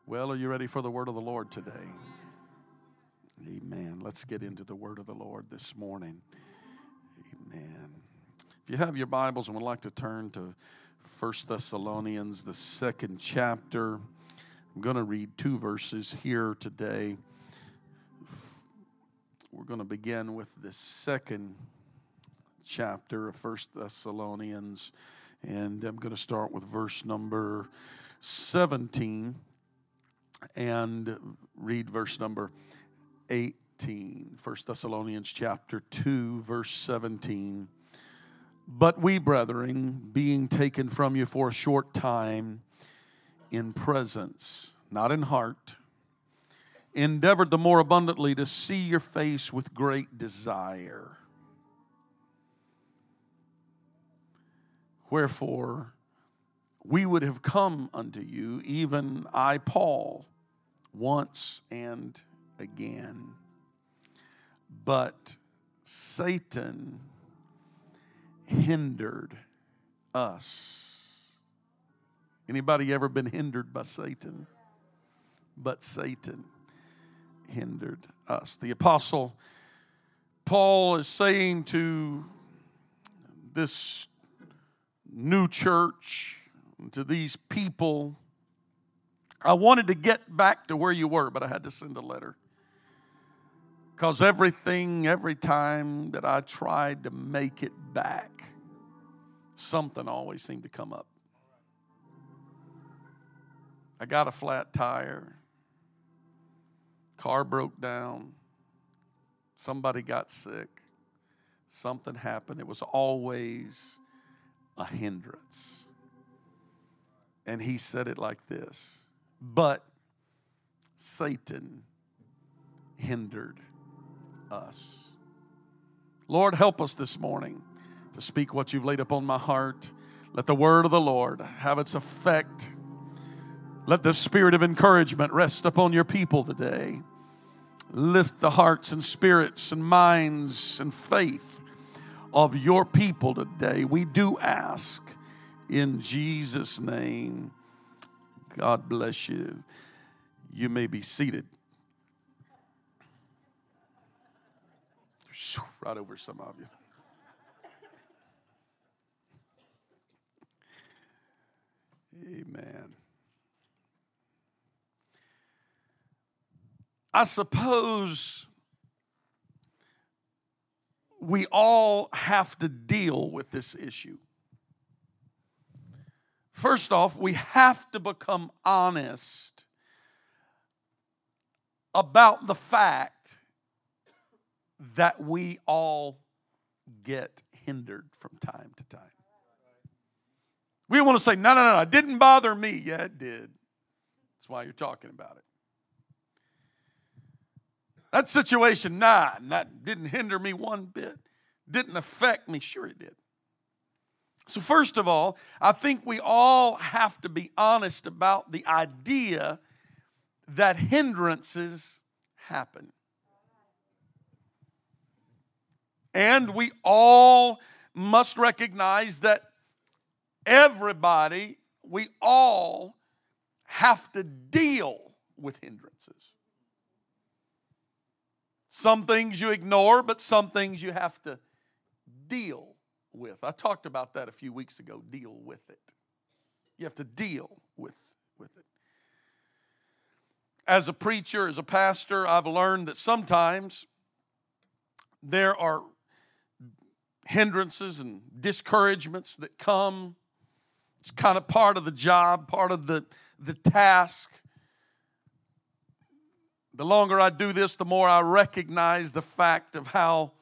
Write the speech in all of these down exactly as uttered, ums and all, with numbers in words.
Well, are you ready for the word of the Lord today? Amen. Let's get into the word of the Lord this morning. Amen. If you have your Bibles and would like to turn to First Thessalonians, the second chapter, I'm going to read two verses here today. We're going to begin with the second chapter of First Thessalonians, and I'm going to start with verse number seventeen and read verse number eighteen. First Thessalonians chapter two, verse seventeen. But we, brethren, being taken from you for a short time in presence, not in heart, endeavored the more abundantly to see your face with great desire. Wherefore, we would have come unto you, even I, Paul, once and again. But Satan hindered us. Anybody ever been hindered by Satan? But Satan hindered us. The apostle Paul is saying to this new church, to these people, I wanted to get back to where you were, but I had to send a letter. Because everything, every time that I tried to make it back, something always seemed to come up. I got a flat tire. Car broke down. Somebody got sick. Something happened. It was always a hindrance. And he said it like this: but Satan hindered us. Lord, help us this morning to speak what you've laid upon my heart. Let the word of the Lord have its effect. Let the spirit of encouragement rest upon your people today. Lift the hearts and spirits and minds and faith of your people today. We do ask in Jesus' name. God bless you. You may be seated. Right over some of you. Amen. I suppose we all have to deal with this issue. First off, we have to become honest about the fact that we all get hindered from time to time. We want to say, no, no, no, it didn't bother me. Yeah, it did. That's why you're talking about it. That situation, nah, that didn't hinder me one bit. Didn't affect me. Sure it did. So first of all, I think we all have to be honest about the idea that hindrances happen. And we all must recognize that everybody, we all have to deal with hindrances. Some things you ignore, but some things you have to deal with. I talked about that a few weeks ago, deal with it. You have to deal with, with it. As a preacher, as a pastor, I've learned that sometimes there are hindrances and discouragements that come. It's kind of part of the job, part of the, the task. The longer I do this, the more I recognize the fact of how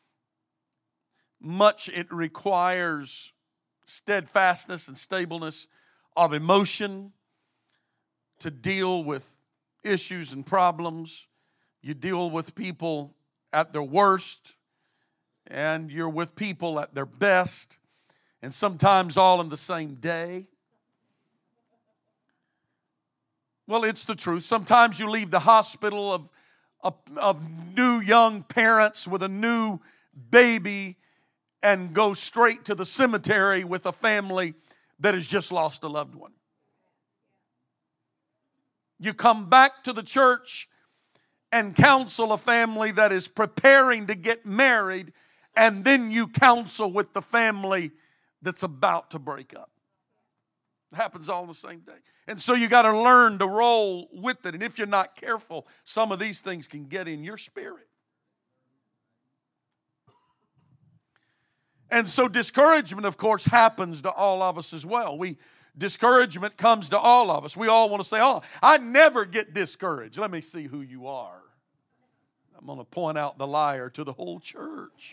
much it requires steadfastness and stableness of emotion to deal with issues and problems. You deal with people at their worst, and you're with people at their best, and sometimes all in the same day. Well, it's the truth. Sometimes you leave the hospital of, of, of new young parents with a new baby and go straight to the cemetery with a family that has just lost a loved one. You come back to the church and counsel a family that is preparing to get married, and then you counsel with the family that's about to break up. It happens all on the same day. And so you got to learn to roll with it. And if you're not careful, some of these things can get in your spirit. And so discouragement, of course, happens to all of us as well. We Discouragement comes to all of us. We all want to say, oh, I never get discouraged. Let me see who you are. I'm going to point out the liar to the whole church.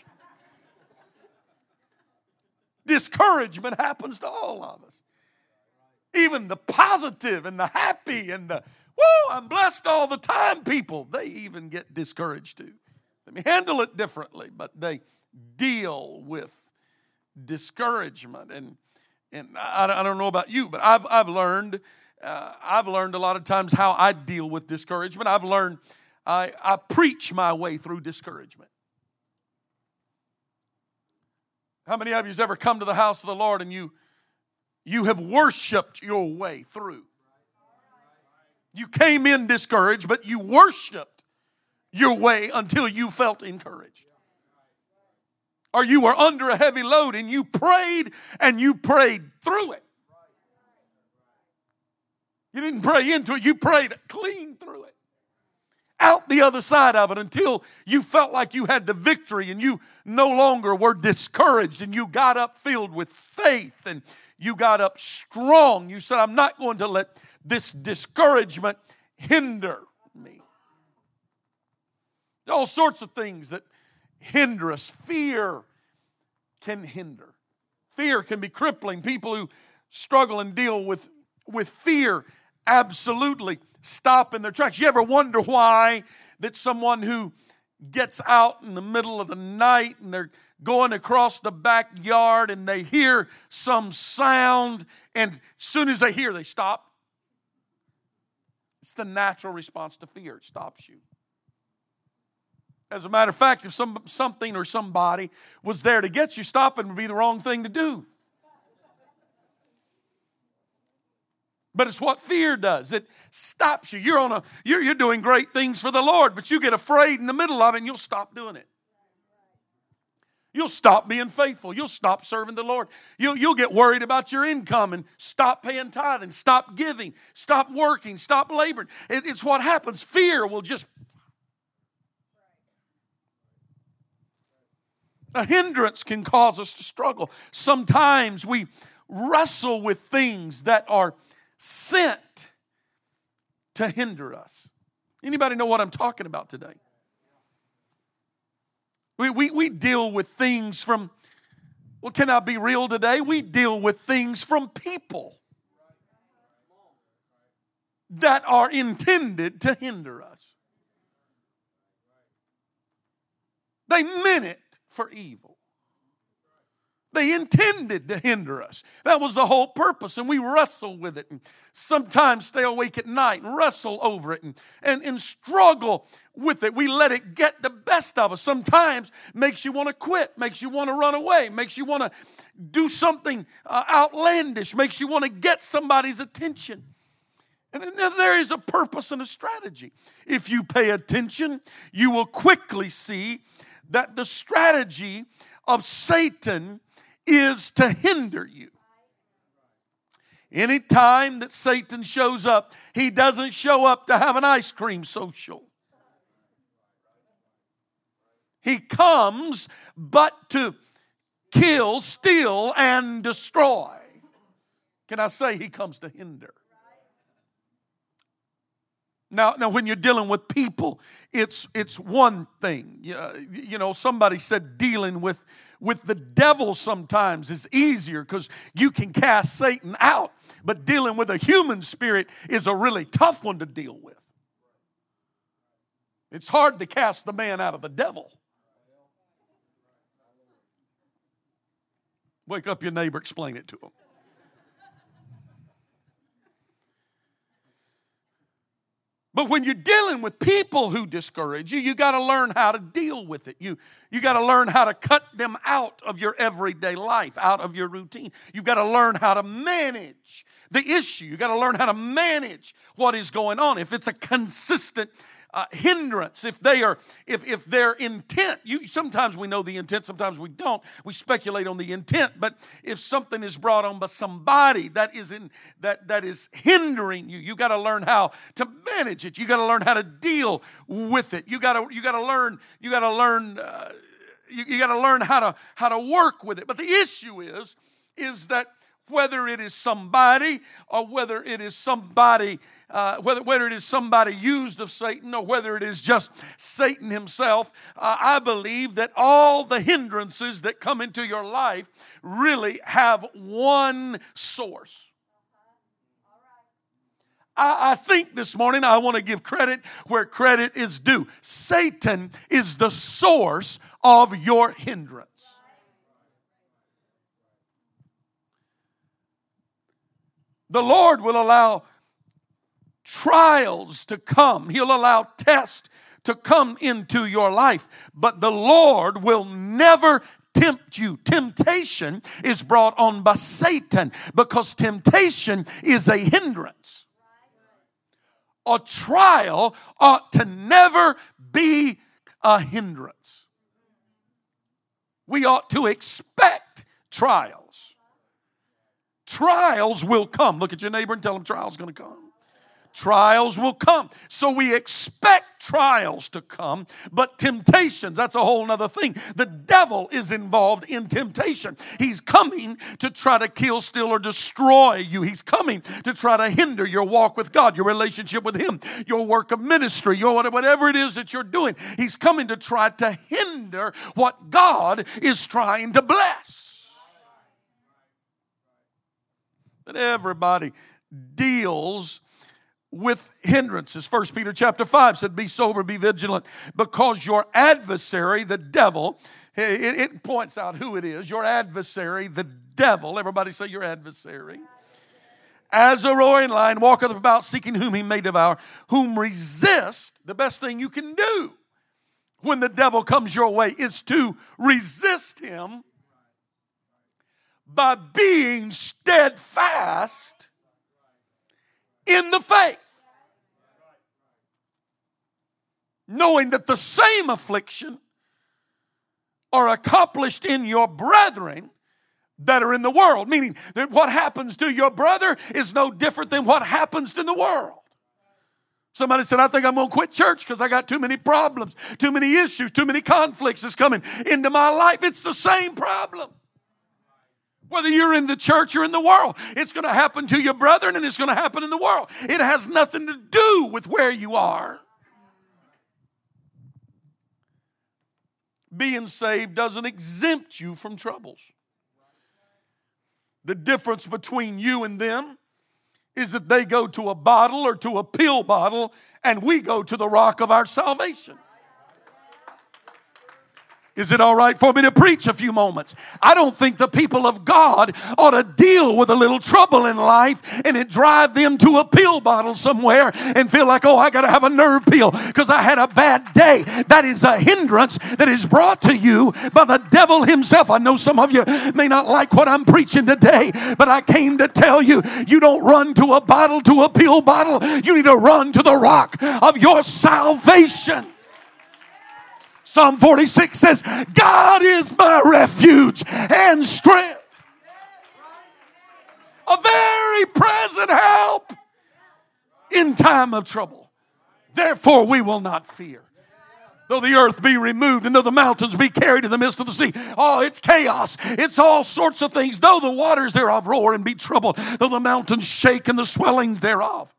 Discouragement happens to all of us. Even the positive and the happy and the, woo, I'm blessed all the time people, they even get discouraged too. Let me handle it differently, but they deal with discouragement. And And I, I don't know about you, but I've I've learned uh, I've learned a lot of times how I deal with discouragement. I've learned I I preach my way through discouragement. How many of you has ever come to the house of the Lord and you you have worshiped your way through? You came in discouraged, but you worshiped your way until you felt encouraged. Or you were under a heavy load and you prayed and you prayed through it. You didn't pray into it, you prayed clean through it. Out the other side of it until you felt like you had the victory and you no longer were discouraged and you got up filled with faith and you got up strong. You said, I'm not going to let this discouragement hinder me. All sorts of things that hinder us. Fear can hinder. Fear can be crippling. People who struggle and deal with, with fear absolutely stop in their tracks. You ever wonder why that someone who gets out in the middle of the night and they're going across the backyard and they hear some sound and as soon as they hear, they stop? It's the natural response to fear. It stops you. As a matter of fact, if some, something or somebody was there to get you, stopping would be the wrong thing to do. But it's what fear does. It stops you. You're on a you're, you're doing great things for the Lord, but you get afraid in the middle of it and you'll stop doing it. You'll stop being faithful. You'll stop serving the Lord. You'll, you'll get worried about your income and stop paying tithing, stop giving, stop working, stop laboring. It, it's what happens. Fear will just a hindrance can cause us to struggle. Sometimes we wrestle with things that are sent to hinder us. Anybody know what I'm talking about today? We, we, we deal with things from, well, can I be real today? We deal with things from people that are intended to hinder us. They meant it for evil. They intended to hinder us. That was the whole purpose, and we wrestle with it and sometimes stay awake at night and wrestle over it and, and, and struggle with it. We let it get the best of us. Sometimes makes you want to quit, makes you want to run away, makes you want to do something uh, outlandish, makes you want to get somebody's attention. And there is a purpose and a strategy. If you pay attention, you will quickly see that the strategy of Satan is to hinder you. Anytime that Satan shows up, he doesn't show up to have an ice cream social. He comes but to kill, steal, and destroy. Can I say he comes to hinder? Now, now, when you're dealing with people, it's it's one thing. You, you know, somebody said dealing with, with the devil sometimes is easier because you can cast Satan out. But dealing with a human spirit is a really tough one to deal with. It's hard to cast the man out of the devil. Wake up your neighbor, explain it to him. But when you're dealing with people who discourage you, you got to learn how to deal with it. You, you got to learn how to cut them out of your everyday life, out of your routine. You've got to learn how to manage the issue. You got to learn how to manage what is going on. If it's a consistent uh, hindrance, if they are, if if their intent, you sometimes we know the intent, sometimes we don't. We speculate on the intent. But if something is brought on by somebody that is in that that is hindering you, you got to learn how to manage it. You got to learn how to deal with it. You got to you got to learn you got to learn uh, you, you got to learn how to how to work with it. But the issue is is that whether it is somebody or whether it is somebody, uh, whether, whether it is somebody used of Satan or whether it is just Satan himself, uh, I believe that all the hindrances that come into your life really have one source. I, I think this morning I want to give credit where credit is due. Satan is the source of your hindrance. The Lord will allow trials to come. He'll allow tests to come into your life. But the Lord will never tempt you. Temptation is brought on by Satan because temptation is a hindrance. A trial ought to never be a hindrance. We ought to expect trials. Trials will come. Look at your neighbor and tell them trials are going to come. Trials will come. So we expect trials to come, but temptations, that's a whole other thing. The devil is involved in temptation. He's coming to try to kill, steal, or destroy you. He's coming to try to hinder your walk with God, your relationship with Him, your work of ministry, your whatever it is that you're doing. He's coming to try to hinder what God is trying to bless. That everybody deals with hindrances. First Peter chapter five said, be sober, be vigilant, because your adversary, the devil, it, it points out who it is. Your adversary, the devil. Everybody say your adversary. As a roaring lion walketh about, seeking whom he may devour, whom resist. The best thing you can do when the devil comes your way is to resist him by being steadfast in the faith. Knowing that the same affliction are accomplished in your brethren that are in the world. Meaning that what happens to your brother is no different than what happens in the world. Somebody said, I think I'm going to quit church because I got too many problems, too many issues, too many conflicts that's coming into my life. It's the same problem. Whether you're in the church or in the world, it's going to happen to your brethren and it's going to happen in the world. It has nothing to do with where you are. Being saved doesn't exempt you from troubles. The difference between you and them is that they go to a bottle or to a pill bottle and we go to the rock of our salvation. Is it all right for me to preach a few moments? I don't think the people of God ought to deal with a little trouble in life and it drive them to a pill bottle somewhere and feel like, oh, I got to have a nerve pill because I had a bad day. That is a hindrance that is brought to you by the devil himself. I know some of you may not like what I'm preaching today, but I came to tell you, you don't run to a bottle, to a pill bottle. You need to run to the rock of your salvation. Psalm forty-six says, God is my refuge and strength, a very present help in time of trouble. Therefore we will not fear. Though the earth be removed and though the mountains be carried in the midst of the sea. Oh, it's chaos. It's all sorts of things. Though the waters thereof roar and be troubled. Though the mountains shake and the swellings thereof.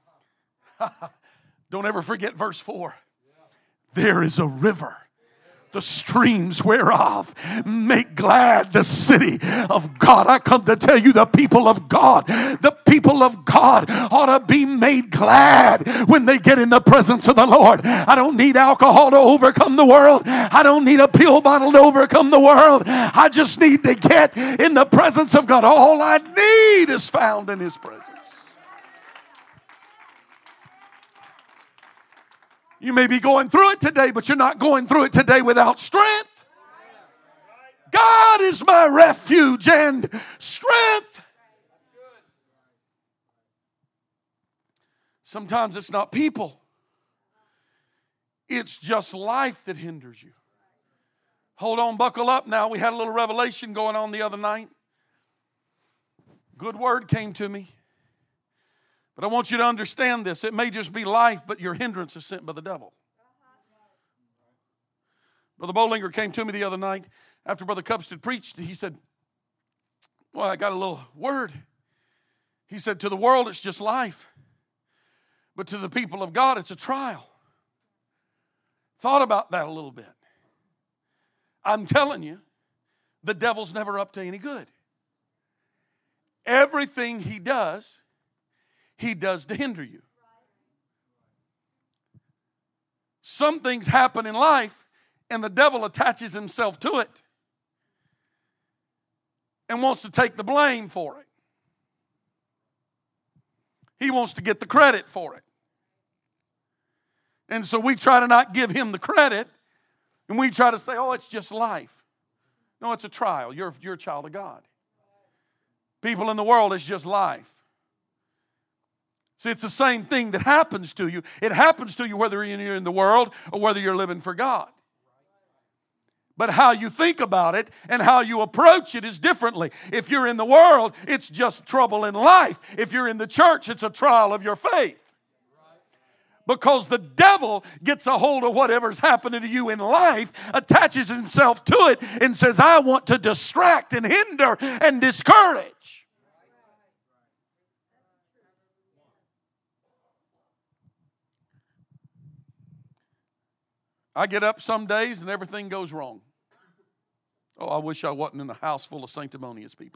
Don't ever forget verse four. There is a river, the streams whereof make glad the city of God. I come to tell you, the people of God, the people of God ought to be made glad when they get in the presence of the Lord. I don't need alcohol to overcome the world. I don't need a pill bottle to overcome the world. I just need to get in the presence of God. All I need is found in His presence. You may be going through it today, but you're not going through it today without strength. God is my refuge and strength. Sometimes it's not people. It's just life that hinders you. Hold on, buckle up now. We had a little revelation going on the other night. Good word came to me. But I want you to understand this. It may just be life, but your hindrance is sent by the devil. Brother Bollinger came to me the other night after Brother Cubsted preached. He said, well, I got a little word. He said, to the world, it's just life. But to the people of God, it's a trial. Thought about that a little bit. I'm telling you, the devil's never up to any good. Everything he does, he does to hinder you. Some things happen in life, and the devil attaches himself to it and wants to take the blame for it. He wants to get the credit for it. And so we try to not give him the credit, and we try to say, oh, it's just life. No, it's a trial. You're, you're a child of God. People in the world, it's just life. See, it's the same thing that happens to you. It happens to you whether you're in the world or whether you're living for God. But how you think about it and how you approach it is differently. If you're in the world, it's just trouble in life. If you're in the church, it's a trial of your faith. Because the devil gets a hold of whatever's happening to you in life, attaches himself to it, and says, I want to distract and hinder and discourage. I get up some days and everything goes wrong. Oh, I wish I wasn't in a house full of sanctimonious people.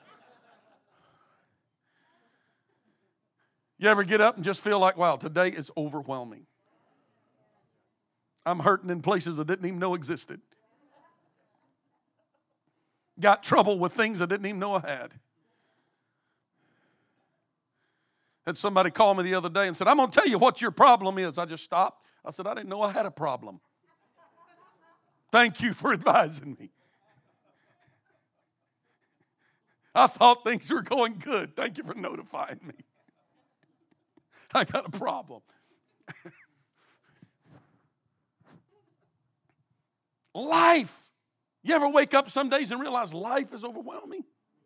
You ever get up and just feel like, wow, today is overwhelming. I'm hurting in places I didn't even know existed. Got trouble with things I didn't even know I had. Had somebody call me the other day and said, I'm going to tell you what your problem is. I just stopped. I said, I didn't know I had a problem. Thank you for advising me. I thought things were going good. Thank you for notifying me. I got a problem. Life. You ever wake up some days and realize life is overwhelming?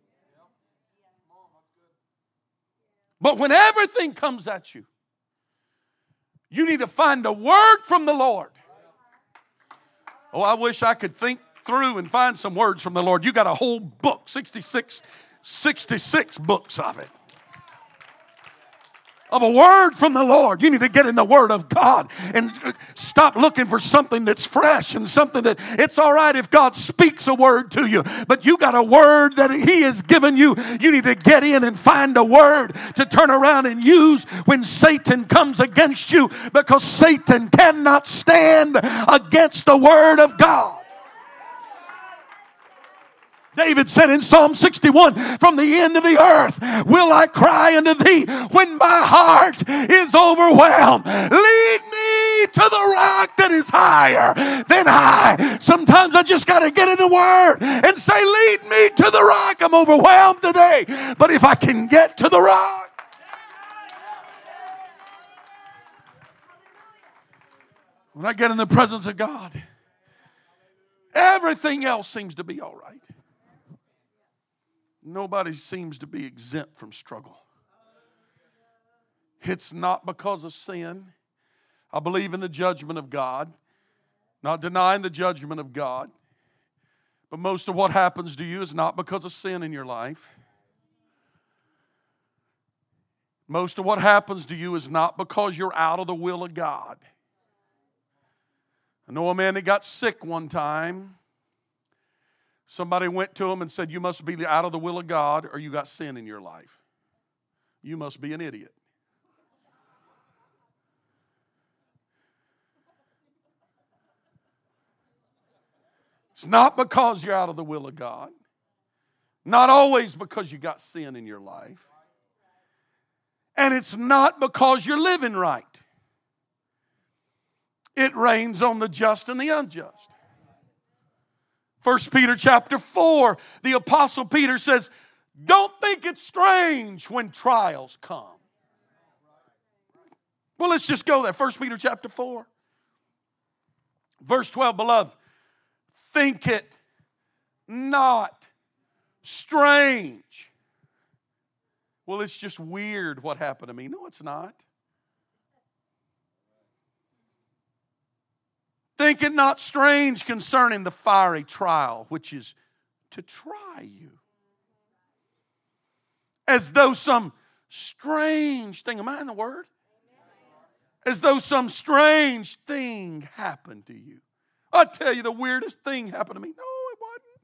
But when everything comes at you, you need to find a word from the Lord. Oh, I wish I could think through and find some words from the Lord. You got a whole book, sixty-six, sixty-six books of it. Of a word from the Lord. You need to get in the Word of God and stop looking for something that's fresh and something that it's all right if God speaks a word to you, but you got a word that He has given you. You need to get in and find a word to turn around and use when Satan comes against you, because Satan cannot stand against the Word of God. David said in Psalm sixty-one, from the end of the earth will I cry unto thee when my heart is overwhelmed. Lead me to the rock that is higher than I. Sometimes I just got to get in the Word and say, lead me to the rock. I'm overwhelmed today, but if I can get to the rock. When I get in the presence of God, everything else seems to be all right. Nobody seems to be exempt from struggle. It's not because of sin. I believe in the judgment of God, not denying the judgment of God. But most of what happens to you is not because of sin in your life. Most of what happens to you is not because you're out of the will of God. I know a man that got sick one time. Somebody went to him and said, you must be out of the will of God or you got sin in your life. You must be an idiot. It's not because you're out of the will of God. Not always because you got sin in your life. And it's not because you're living right. It rains on the just and the unjust. First Peter chapter four, the Apostle Peter says, don't think it's strange when trials come. Well, let's just go there. First Peter chapter four. Verse twelve, beloved, think it not strange. Well, it's just weird what happened to me. No, it's not. Think it not strange concerning the fiery trial, which is to try you. As though some strange thing, am I in the Word? As though some strange thing happened to you. I tell you, the weirdest thing happened to me. No, it wasn't.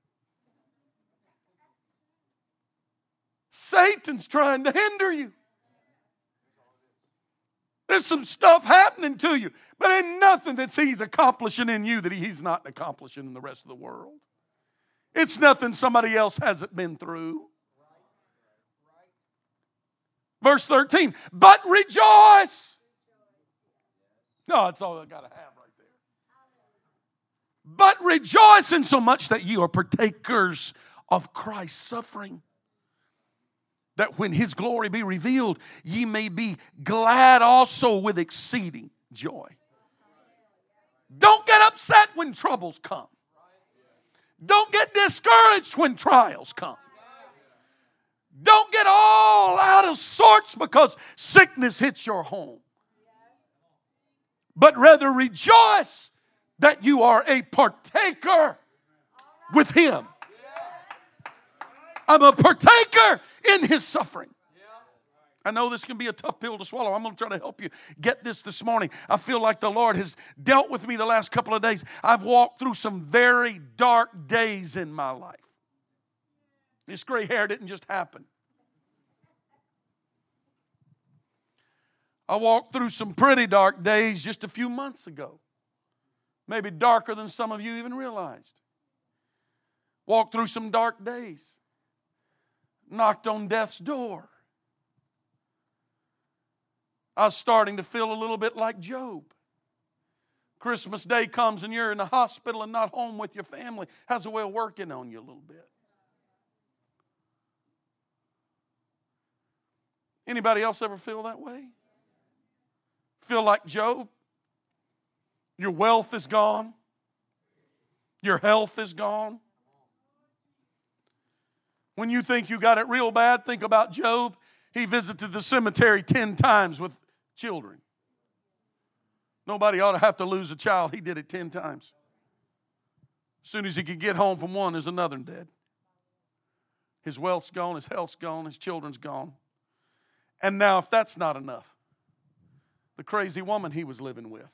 Satan's trying to hinder you. There's some stuff happening to you, but ain't nothing that he's accomplishing in you that he's not accomplishing in the rest of the world. It's nothing somebody else hasn't been through. Verse thirteen, but rejoice. No, that's all I got to have right there. But rejoice in so much that you are partakers of Christ's suffering, that when his glory be revealed, ye may be glad also with exceeding joy. Don't get upset when troubles come. Don't get discouraged when trials come. Don't get all out of sorts because sickness hits your home. But rather rejoice that you are a partaker with him. I'm a partaker in his suffering. I know this can be a tough pill to swallow. I'm going to try to help you get this this morning. I feel like the Lord has dealt with me the last couple of days. I've walked through some very dark days in my life. This gray hair didn't just happen. I walked through some pretty dark days just a few months ago. Maybe darker than some of you even realized. Walked through some dark days. Knocked on death's door. I was starting to feel a little bit like Job. Christmas Day comes and you're in the hospital and not home with your family. Has a way of working on you a little bit. Anybody else ever feel that way? Feel like Job? Your wealth is gone. Your health is gone. When you think you got it real bad, think about Job. He visited the cemetery ten times with children. Nobody ought to have to lose a child. He did it ten times. As soon as he could get home from one, there's another dead. His wealth's gone, his health's gone, his children's gone. And now if that's not enough, the crazy woman he was living with.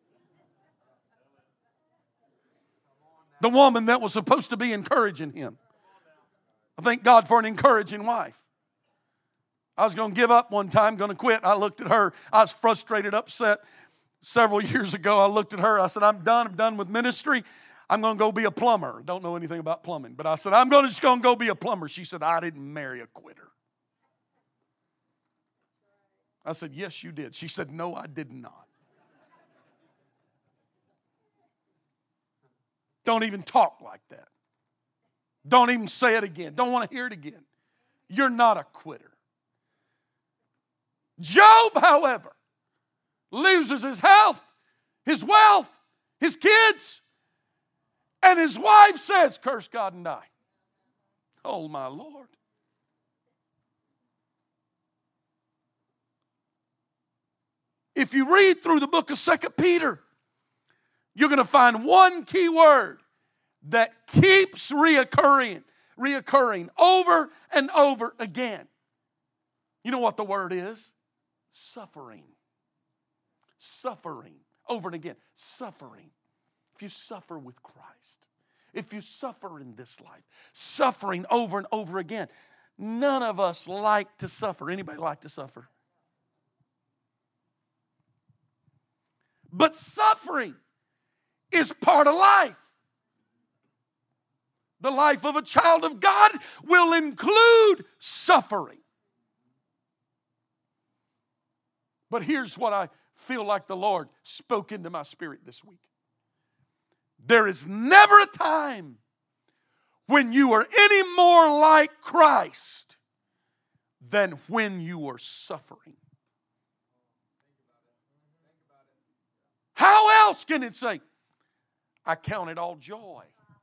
The woman that was supposed to be encouraging him. I thank God for an encouraging wife. I was going to give up one time, going to quit. I looked at her. I was frustrated, upset. Several years ago, I looked at her. I said, I'm done. I'm done with ministry. I'm going to go be a plumber. Don't know anything about plumbing. But I said, I'm going to just going to go be a plumber. She said, I didn't marry a quitter. I said, yes, you did. She said, no, I did not. Don't even talk like that. Don't even say it again. Don't want to hear it again. You're not a quitter. Job, however, loses his health, his wealth, his kids, and his wife says, curse God and die. Oh, my Lord. If you read through the book of Second Peter, you're going to find one key word that keeps reoccurring, reoccurring over and over again. You know what the word is? Suffering. Suffering. Over and again. Suffering. If you suffer with Christ, if you suffer in this life, suffering over and over again. None of us like to suffer. Anybody like to suffer? But suffering is part of life. The life of a child of God will include suffering. But here's what I feel like the Lord spoke into my spirit this week. There is never a time when you are any more like Christ than when you are suffering. else can it say? I count it all joy,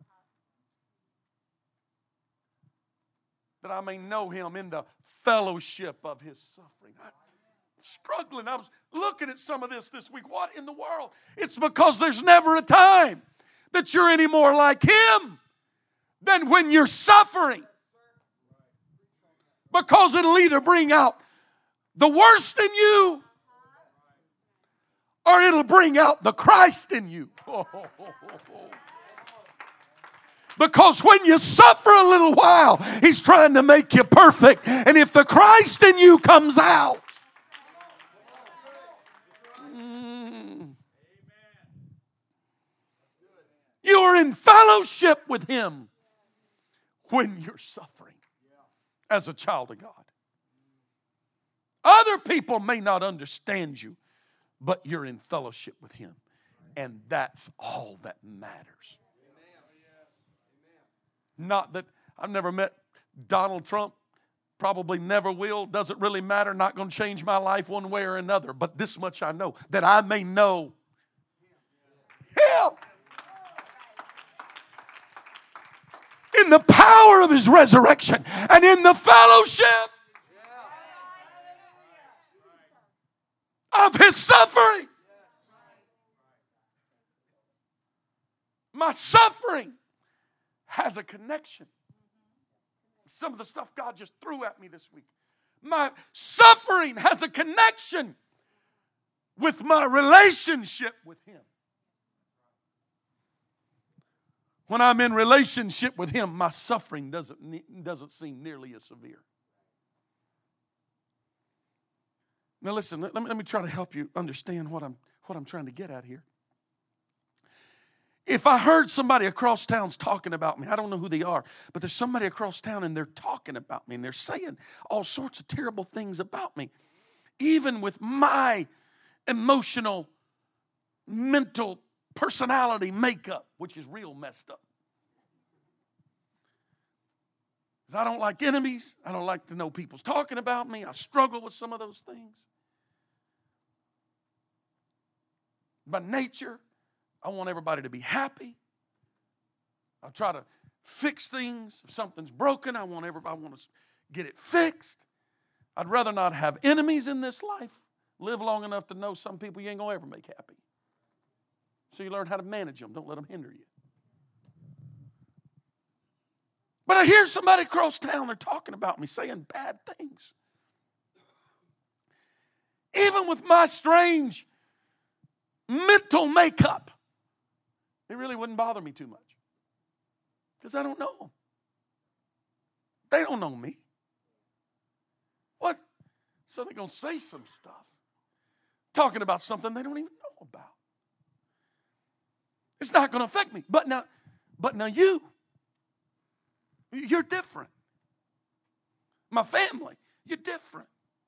that I may know him in the fellowship of his suffering. I, struggling. I was looking at some of this this week. What in the world? It's because there's never a time that you're any more like him than when you're suffering. Because it'll either bring out the worst in you or it'll bring out the Christ in you. Because when you suffer a little while, he's trying to make you perfect. And if the Christ in you comes out, you are in fellowship with him when you're suffering as a child of God. Other people may not understand you, but you're in fellowship with him. And that's all that matters. Not that I've never met Donald Trump, probably never will, doesn't really matter, not going to change my life one way or another. But this much I know, that I may know him. In the power of his resurrection and in the fellowship of his suffering. My suffering has a connection. Some of the stuff God just threw at me this week. My suffering has a connection with my relationship with him. When I'm in relationship with him, my suffering doesn't, doesn't seem nearly as severe. Now listen, let me, let me try to help you understand what I'm, what I'm trying to get at here. If I heard somebody across town's talking about me, I don't know who they are, but there's somebody across town and they're talking about me and they're saying all sorts of terrible things about me, even with my emotional, mental personality makeup, which is real messed up. Because I don't like enemies. I don't like to know people's talking about me. I struggle with some of those things. By nature, I want everybody to be happy. I try to fix things. If something's broken, I want everybody, I want to get it fixed. I'd rather not have enemies in this life. Live long enough to know some people you ain't going to ever make happy. So you learn how to manage them. Don't let them hinder you. But I hear somebody across town, they're talking about me, saying bad things. Even with my strange mental makeup, it really wouldn't bother me too much. Because I don't know them. They don't know me. What? So they're going to say some stuff. Talking about something they don't even know about. It's not going to affect me. But now, but now you, you're different. My family, you're different.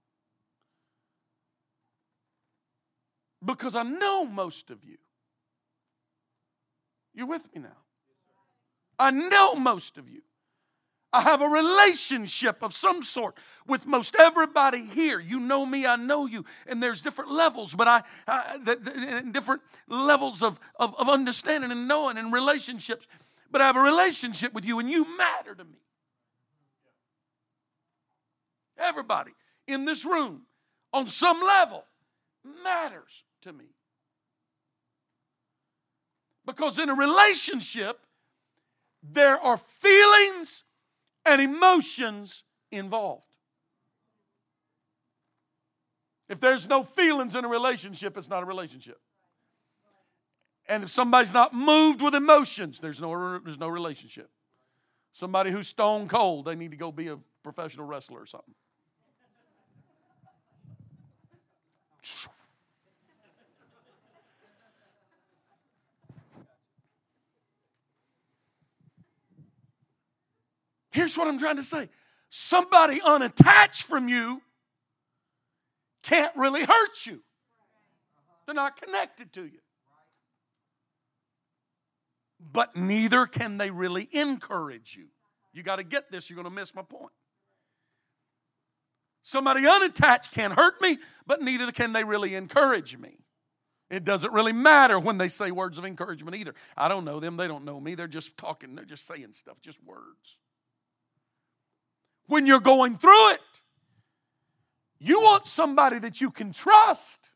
Because I know most of you. You're with me now. I know most of you. I have a relationship of some sort with most everybody here. You know me, I know you. And there's different levels, but I, I the, the, different levels of, of, of understanding and knowing and relationships. But I have a relationship with you and you matter to me. Everybody in this room on some level matters to me. Because in a relationship, there are feelings and emotions involved. If there's no feelings in a relationship, it's not a relationship. And if somebody's not moved with emotions, there's no, there's no relationship. Somebody who's stone cold, they need to go be a professional wrestler or something. Here's what I'm trying to say. Somebody unattached from you can't really hurt you. They're not connected to you. But neither can they really encourage you. You got to get this. You're going to miss my point. Somebody unattached can't hurt me, but neither can they really encourage me. It doesn't really matter when they say words of encouragement either. I don't know them. They don't know me. They're just talking. They're just saying stuff, just words. When you're going through it, you want somebody that you can trust.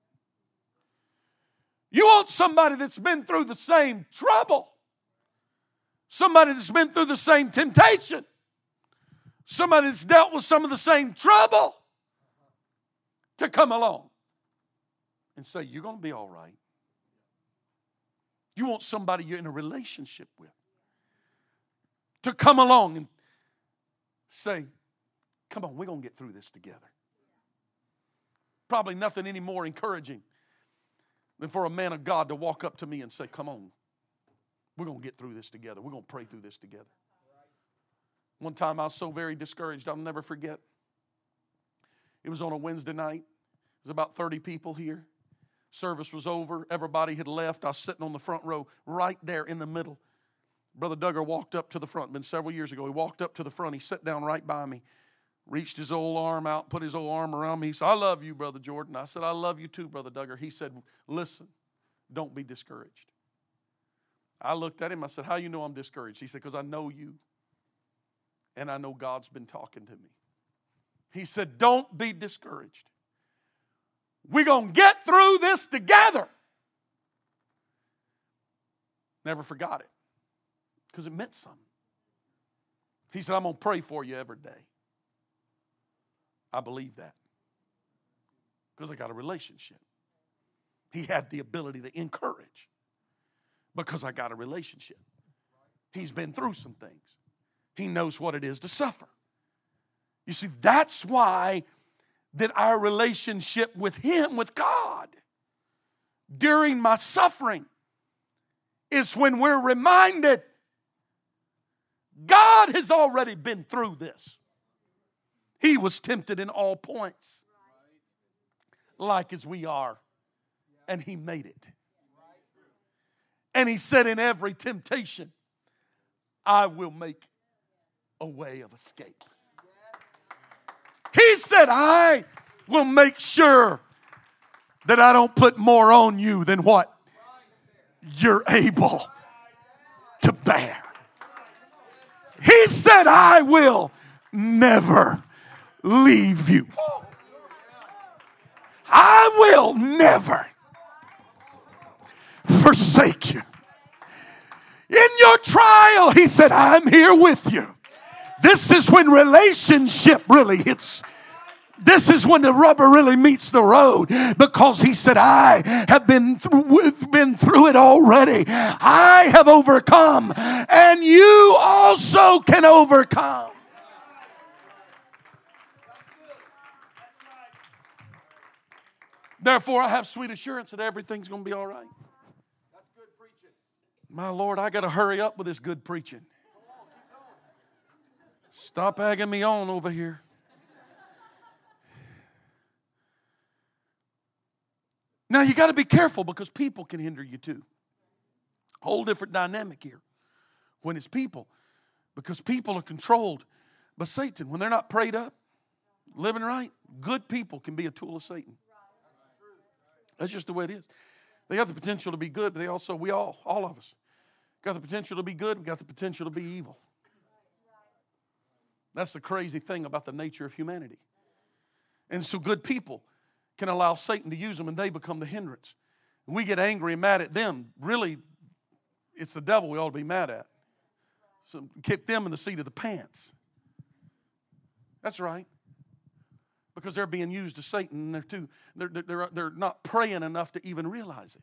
You want somebody that's been through the same trouble. Somebody that's been through the same temptation. Somebody that's dealt with some of the same trouble to come along and say, you're going to be all right. You want somebody you're in a relationship with to come along and say, come on, we're going to get through this together. Probably nothing any more encouraging than for a man of God to walk up to me and say, come on, we're going to get through this together. We're going to pray through this together. One time I was so very discouraged, I'll never forget. It was on a Wednesday night. There was about thirty people here. Service was over. Everybody had left. I was sitting on the front row right there in the middle. Brother Duggar walked up to the front. Been several years ago. He walked up to the front. He sat down right by me. Reached his old arm out, put his old arm around me. He said, I love you, Brother Jordan. I said, I love you too, Brother Duggar. He said, listen, don't be discouraged. I looked at him. I said, how you know I'm discouraged? He said, because I know you. And I know God's been talking to me. He said, don't be discouraged. We're going to get through this together. Never forgot it. Because it meant something. He said, I'm going to pray for you every day. I believe that. Because I got a relationship. He had the ability to encourage. Because I got a relationship. He's been through some things. He knows what it is to suffer. You see, that's why that our relationship with Him, with God, during my suffering is when we're reminded God has already been through this. He was tempted in all points, like as we are, and He made it. And He said, in every temptation, I will make a way of escape. He said, I will make sure that I don't put more on you than what you're able to bear. He said, I will never leave you. I will never forsake you. In your trial, He said, I'm here with you. This is when relationship really hits. This is when the rubber really meets the road, because He said, I have been through, been through it already. I have overcome, and you also can overcome. Therefore, I have sweet assurance that everything's going to be all right. That's good preaching. My Lord, I got to hurry up with this good preaching. Stop egging me on over here. Now, you got to be careful, because people can hinder you too. Whole different dynamic here when it's people, because people are controlled by Satan. When they're not prayed up, living right, good people can be a tool of Satan. That's just the way it is. They got the potential to be good, but they also, we all, all of us, got the potential to be good, we got the potential to be evil. That's the crazy thing about the nature of humanity. And so good people can allow Satan to use them, and they become the hindrance. And we get angry and mad at them. Really, it's the devil we ought to be mad at. So kick them in the seat of the pants. That's right. Because they're being used to Satan, and they're too, they're, they're, they're not praying enough to even realize it.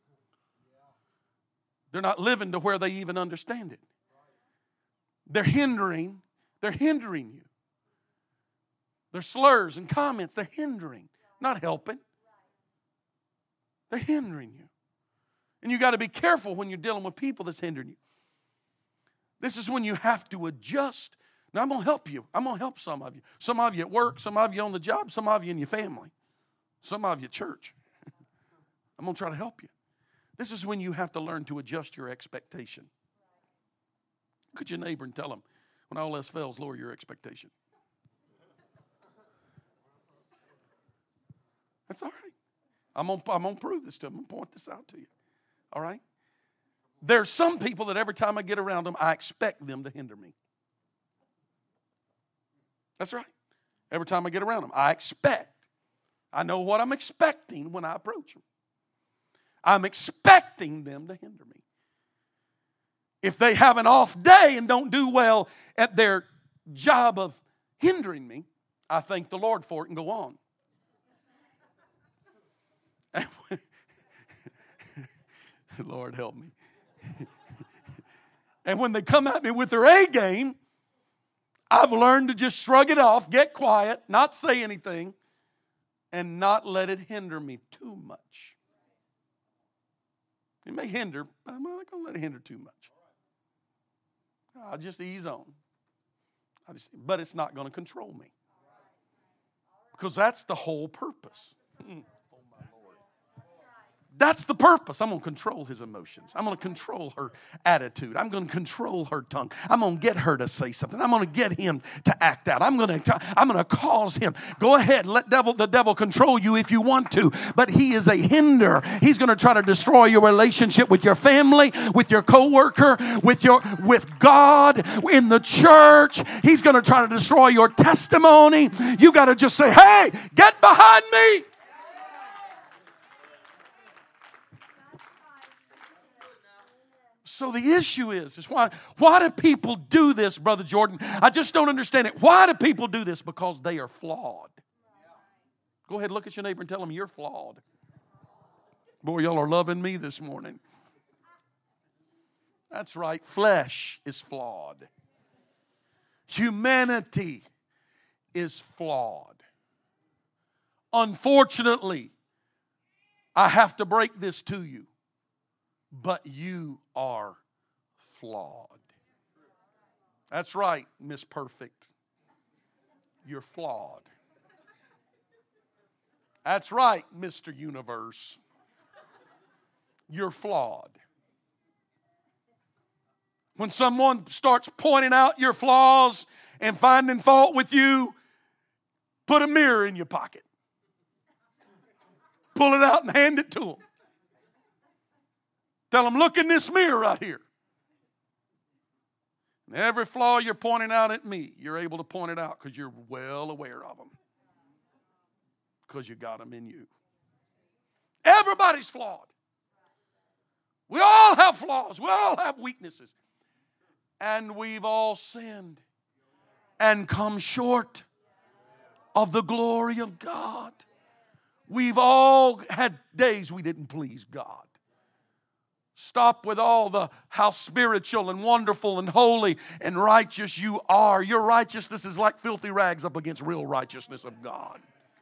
They're not living to where they even understand it. They're hindering, they're hindering you. Their slurs and comments, they're hindering, not helping. They're hindering you. And you got to be careful when you're dealing with people that's hindering you. This is when you have to adjust. Now, I'm going to help you. I'm going to help some of you. Some of you at work, some of you on the job, some of you in your family, some of you at church. I'm going to try to help you. This is when you have to learn to adjust your expectation. Look at your neighbor and tell him, when all else fails, lower your expectation. That's all right. I'm going I'm to prove this to them. I'm going to point this out to you. All right? There's some people that every time I get around them, I expect them to hinder me. That's right. Every time I get around them, I expect. I know what I'm expecting when I approach them. I'm expecting them to hinder me. If they have an off day and don't do well at their job of hindering me, I thank the Lord for it and go on. Lord help me. And when they come at me with their A game, I've learned to just shrug it off, get quiet, not say anything, and not let it hinder me too much. It may hinder, but I'm not going to let it hinder too much. I'll just ease on. I just, but it's not going to control me. Because that's the whole purpose. That's the purpose. I'm going to control his emotions. I'm going to control her attitude. I'm going to control her tongue. I'm going to get her to say something. I'm going to get him to act out. I'm going to, I'm going to cause him. Go ahead, let devil, the devil control you if you want to. But he is a hinder. He's going to try to destroy your relationship with your family, with your coworker, with your, with God, in the church. He's going to try to destroy your testimony. You got to just say, hey, get behind me. So the issue is, is why, why do people do this, Brother Jordan? I just don't understand it. Why do people do this? Because they are flawed. Go ahead, look at your neighbor and tell them you're flawed. Boy, y'all are loving me this morning. That's right. Flesh is flawed. Humanity is flawed. Unfortunately, I have to break this to you. But you are flawed. That's right, Miss Perfect. You're flawed. That's right, Mister Universe. You're flawed. When someone starts pointing out your flaws and finding fault with you, put a mirror in your pocket. Pull it out and hand it to them. Tell them, look in this mirror right here. And every flaw you're pointing out at me, you're able to point it out because you're well aware of them. Because you got them in you. Everybody's flawed. We all have flaws. We all have weaknesses. And we've all sinned and come short of the glory of God. We've all had days we didn't please God. Stop with all the how spiritual and wonderful and holy and righteous you are. Your righteousness is like filthy rags up against real righteousness of God.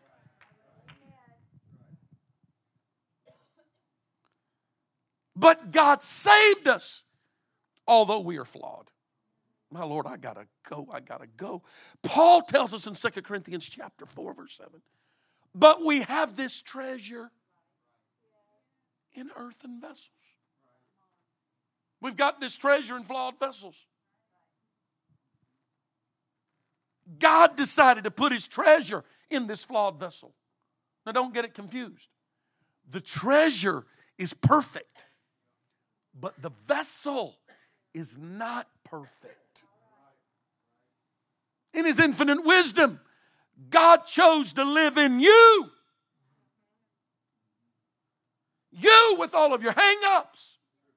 But God saved us, although we are flawed. My Lord, I gotta go, I gotta go. Paul tells us in Second Corinthians chapter four, verse seven, but we have this treasure in earthen vessels. We've got this treasure in flawed vessels. God decided to put his treasure in this flawed vessel. Now don't get it confused. The treasure is perfect, but the vessel is not perfect. In his infinite wisdom, God chose to live in you. You with all of your hang-ups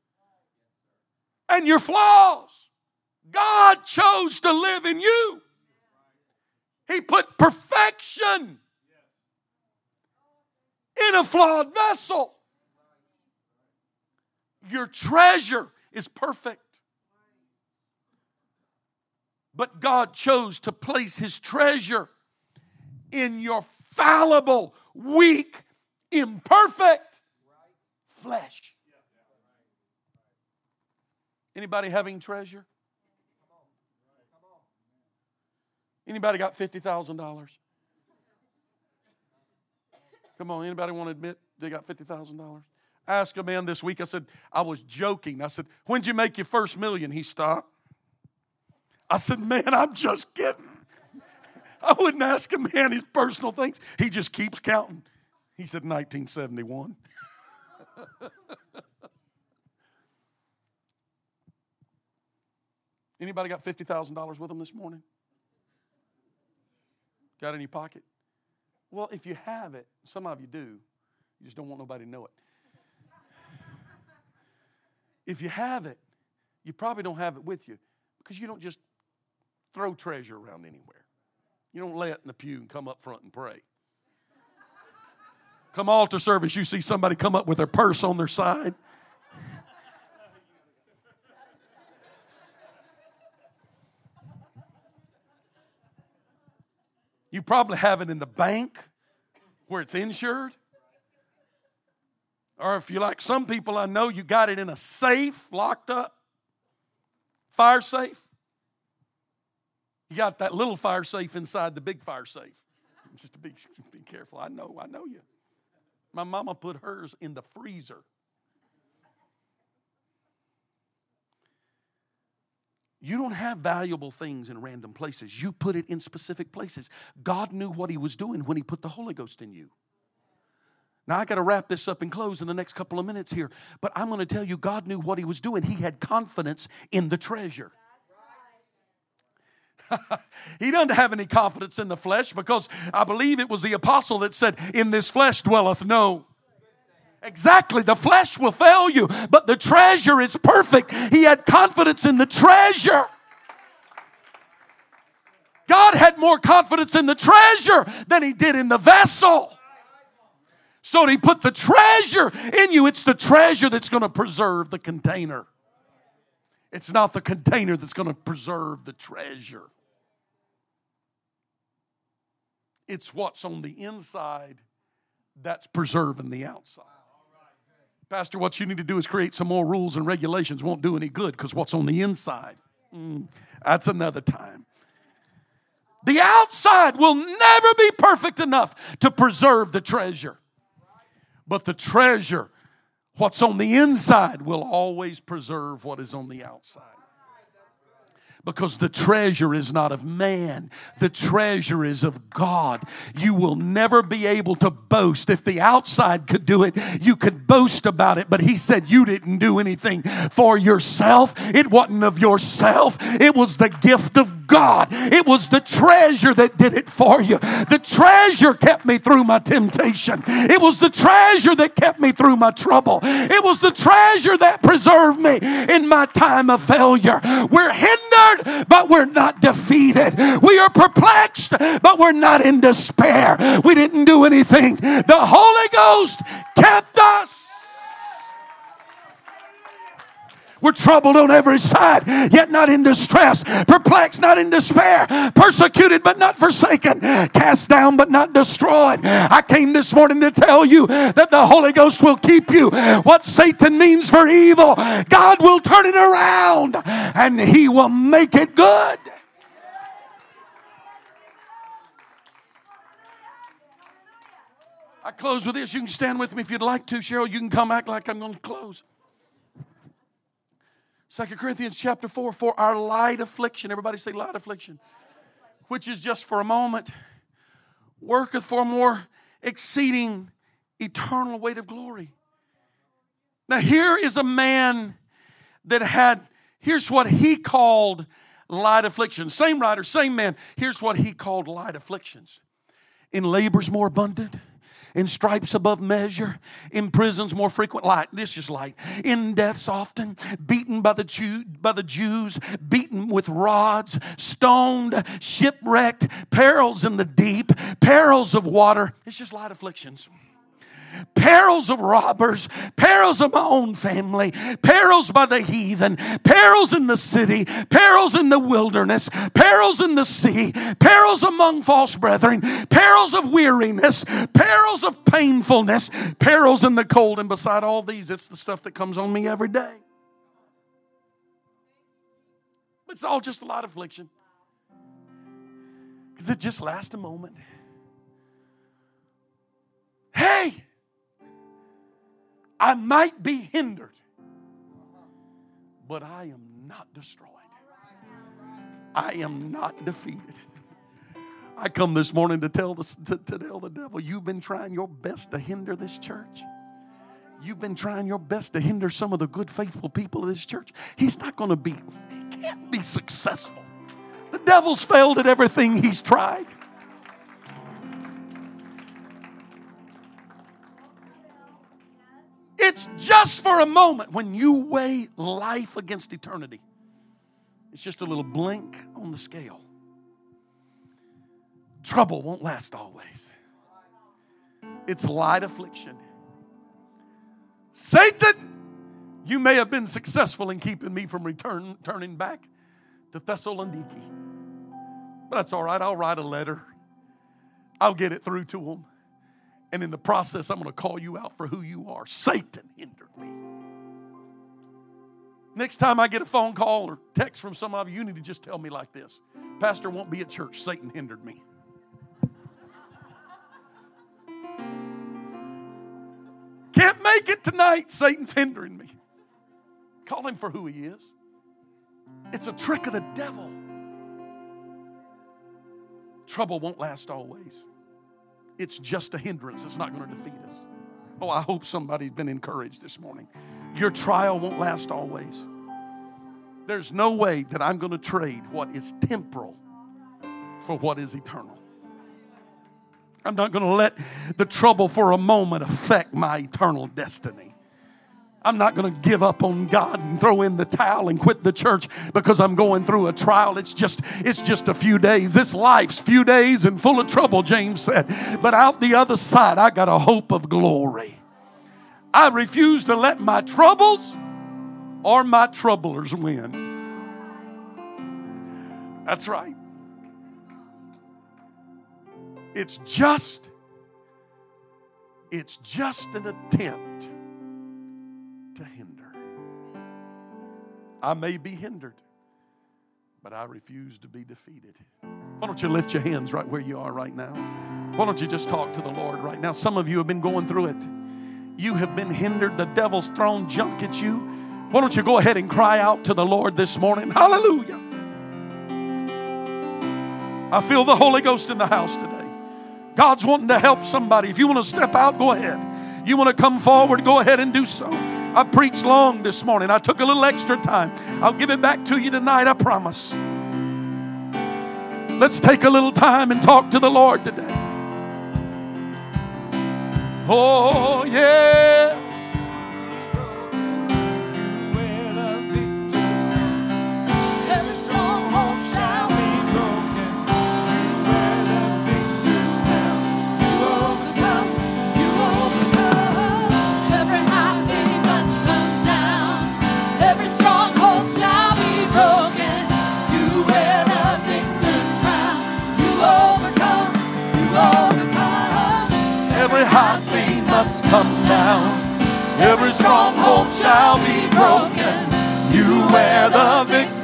and your flaws. God chose to live in you. He put perfection in a flawed vessel. Your treasure is perfect. But God chose to place his treasure in your fallible, weak, imperfect flesh. Anybody having treasure? Anybody got fifty thousand dollars? Come on, anybody want to admit they got fifty thousand dollars? I asked a man this week, I said, I was joking. I said, when'd you make your first million? He stopped. I said, man, I'm just kidding. I wouldn't ask a man his personal things. He just keeps counting. He said nineteen seventy-one. Anybody got fifty thousand dollars with them this morning? Got it in your pocket? Well, if you have it, some of you do. You just don't want nobody to know it. If you have it, you probably don't have it with you because you don't just throw treasure around anywhere. You don't lay it in the pew and come up front and pray. Come altar service, you see somebody come up with their purse on their side. You probably have it in the bank where it's insured. Or if you like some people I know, you got it in a safe, locked up, fire safe. You got that little fire safe inside the big fire safe. Just to be, be careful. I know, I know you. My mama put hers in the freezer. You don't have valuable things in random places. You put it in specific places. God knew what He was doing when He put the Holy Ghost in you. Now, I got to wrap this up and close in the next couple of minutes here. But I'm going to tell you, God knew what He was doing. He had confidence in the treasure. He doesn't have any confidence in the flesh because I believe it was the apostle that said, in this flesh dwelleth no. Exactly, the flesh will fail you, but the treasure is perfect. He had confidence in the treasure. God had more confidence in the treasure than He did in the vessel. So He put the treasure in you. It's the treasure that's going to preserve the container. It's not the container that's going to preserve the treasure. It's what's on the inside that's preserving the outside. Pastor, what you need to do is create some more rules and regulations. Won't do any good because what's on the inside, mm, that's another time. The outside will never be perfect enough to preserve the treasure. But the treasure, what's on the inside, will always preserve what is on the outside. Because the treasure is not of man. The treasure is of God. You will never be able to boast. If the outside could do it, you could boast about it. But He said you didn't do anything for yourself. It wasn't of yourself. It was the gift of God. It was the treasure that did it for you. The treasure kept me through my temptation. It was the treasure that kept me through my trouble. It was the treasure that preserved me in my time of failure. We're hindered, but we're not defeated. We are perplexed, but we're not in despair. We didn't do anything. The Holy Ghost kept us. We're troubled on every side, yet not in distress. Perplexed, not in despair. Persecuted, but not forsaken. Cast down, but not destroyed. I came this morning to tell you that the Holy Ghost will keep you. What Satan means for evil, God will turn it around, and He will make it good. I close with this. You can stand with me if you'd like to. Cheryl, you can come act like I'm going to close. Second Corinthians chapter four, for our light affliction, everybody say light affliction, which is just for a moment, worketh for a more exceeding eternal weight of glory. Now here is a man that had, here's what he called light affliction. Same writer, same man. Here's what he called light afflictions. In labors more abundant, in stripes above measure, in prisons more frequent. Light, this is light. In deaths often, beaten by the Jew, by the Jews, beaten with rods, stoned, shipwrecked, perils in the deep, perils of water. It's just light afflictions. Perils of robbers, perils of my own family, perils by the heathen, perils in the city, perils in the wilderness, perils in the sea, perils among false brethren, perils of weariness, perils of painfulness, perils in the cold. And beside all these, it's the stuff that comes on me every day. It's all just a lot of affliction. Because it just lasts a moment. Hey! I might be hindered, but I am not destroyed. I am not defeated. I come this morning to tell the, to, to tell the devil, you've been trying your best to hinder this church. You've been trying your best to hinder some of the good, faithful people of this church. He's not going to be, he can't be successful. The devil's failed at everything he's tried. It's just for a moment. When you weigh life against eternity, it's just a little blink on the scale. Trouble won't last always. It's light affliction. Satan, you may have been successful in keeping me from return, turning back to Thessaloniki. But that's all right. I'll write a letter. I'll get it through to them. And in the process, I'm going to call you out for who you are. Satan hindered me. Next time I get a phone call or text from some of you, you need to just tell me like this. Pastor won't be at church. Satan hindered me. Can't make it tonight. Satan's hindering me. Call him for who he is. It's a trick of the devil. Trouble won't last always. It's just a hindrance. It's not going to defeat us. Oh, I hope somebody's been encouraged this morning. Your trial won't last always. There's no way that I'm going to trade what is temporal for what is eternal. I'm not going to let the trouble for a moment affect my eternal destiny. I'm not going to give up on God and throw in the towel and quit the church because I'm going through a trial. It's just, it's just a few days. This life's few days and full of trouble, James said. But out the other side, I got a hope of glory. I refuse to let my troubles or my troublers win. That's right. It's just, it's just an attempt to hinder. I may be hindered, but I refuse to be defeated. Why don't you lift your hands right where you are right now? Why don't you just talk to the Lord right now? Some of you have been going through it. You have been hindered. The devil's thrown junk at you. Why don't you go ahead and cry out to the Lord this morning? Hallelujah. I feel the Holy Ghost in the house today. God's wanting to help somebody. If you want to step out, go ahead. You want to come forward, go ahead and do so. I preached long this morning. I took a little extra time. I'll give it back to you tonight, I promise. Let's take a little time and talk to the Lord today. Oh, yes. Every high thing must come down. Every stronghold shall be broken. You wear the victory.